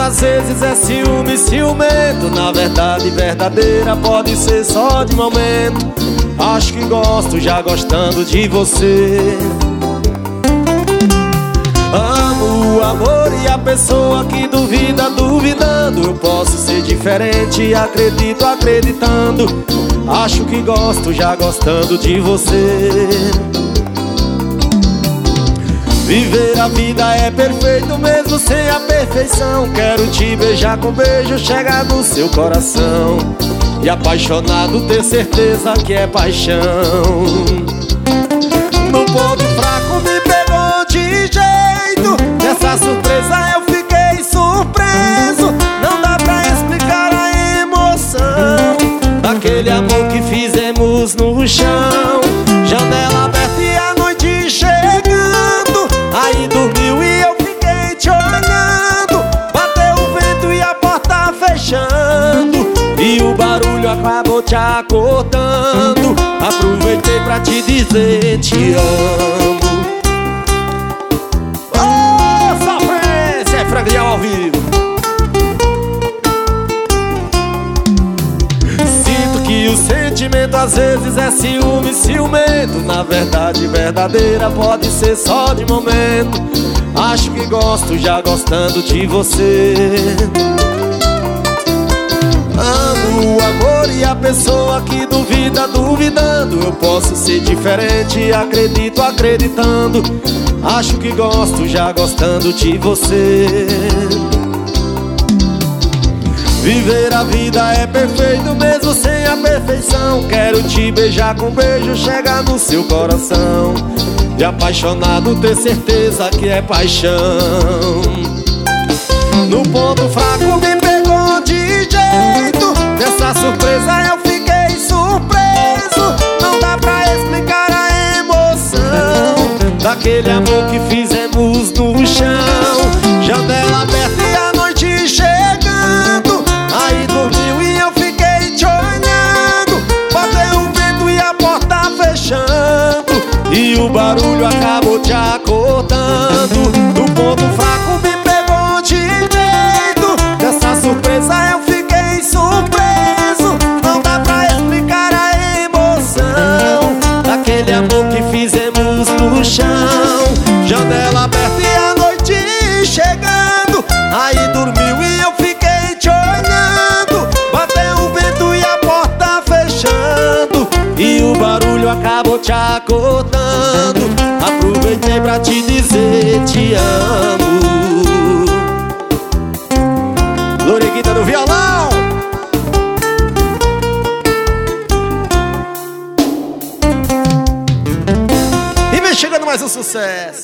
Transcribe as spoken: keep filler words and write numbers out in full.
às vezes é ciúme, ciumento. Na verdade, verdadeira pode ser só de momento. Acho que gosto já gostando de você. Amo o amor e a pessoa que duvida, duvidando. Eu posso ser diferente, acredito, acreditando. Acho que gosto já gostando de você. Viver a vida é perfeito mesmo sem a perfeição. Quero te beijar com beijo, chegar no seu coração. E apaixonado ter certeza que é paixão. No ponto fraco me pegou de jeito. Nessa surpresa eu fiquei surpreso. Não dá pra explicar a emoção daquele amor que fizemos no chão. Janela aberta e a noite chegando. Aí dormiu e eu fiquei te olhando. Bateu o vento e a porta fechando. E o barulho acabou te acordando. Aproveitei pra te dizer te amo. Oh, sofrência, é Franglião ao vivo. Sinto que o sentimento às vezes é ciúme, ciumento. Na verdade, verdadeira pode ser só de momento. Acho que gosto já gostando de você. Amo o amor e a pessoa que duvida, duvidando. Eu posso ser diferente, acredito, acreditando. Acho que gosto já gostando de você. Viver a vida é perfeito mesmo sem a perfeição. Quero te beijar com beijo, chegar no seu coração. E apaixonado ter certeza que é paixão. No ponto fraco me pegou de jeito. Nessa surpresa eu fiquei surpreso. Não dá pra explicar a emoção daquele amor que fizemos no chão. Janela aberta e a noite chegando. Aí dormiu e eu fiquei te olhando. Bateu o vento e a porta fechando. E o barulho acabou te acordando. No ponto fraco me pegou de jeito. Nessa surpresa eu fiquei surpreso. Não dá pra explicar a emoção daquele amor que fizemos no chão. Janela aberta e a noite chegando. Aí dormiu e eu fiquei te olhando. Bateu o vento e a porta fechando. E o barulho acabou te acordando. Aproveitei pra te dizer te amo. Loriguita do violão. E vem chegando mais um sucesso.